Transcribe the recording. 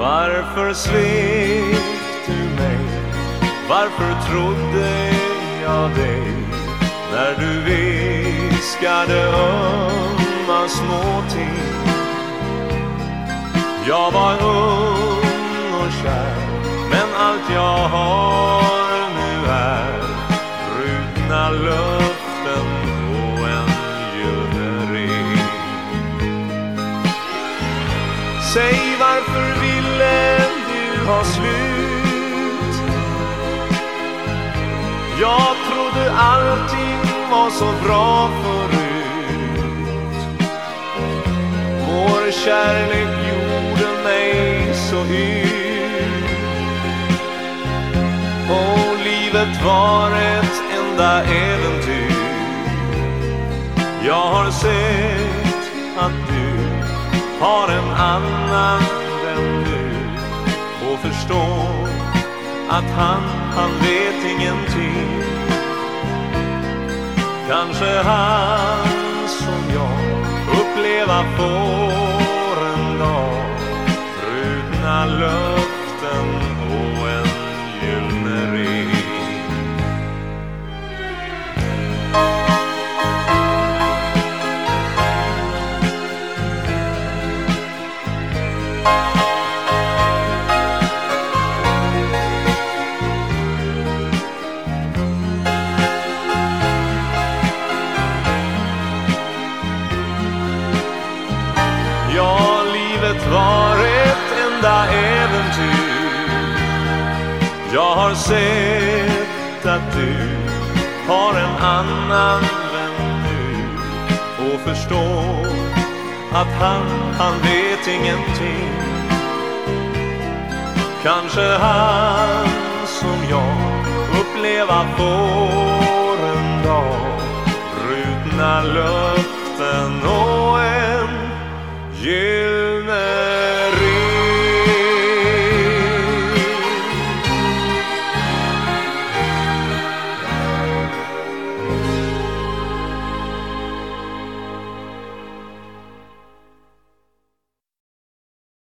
Varför svek du mig? Varför trodde jag dig? När du viskade ömma små ting. Jag var ung och kär, men allt jag har nu är brutna löften och en gyllene ring. Säg, varför ville du ha slut? Jag trodde allting var så bra förut. Vår kärlek gjorde mig så yr, och livet var ett enda äventyr. Jag har sett att du har en annan vän nu, och förstår att han vet ingenting. Kanske han som jag uppleva får en dag brutna löften och en gyllene ring. Ja, livet var ett enda äventyr. Jag har sett att du har en annan vän nu, och förstår att han vet ingenting. Kanske han som jag uppleva får en dag brutna löften och en gyllene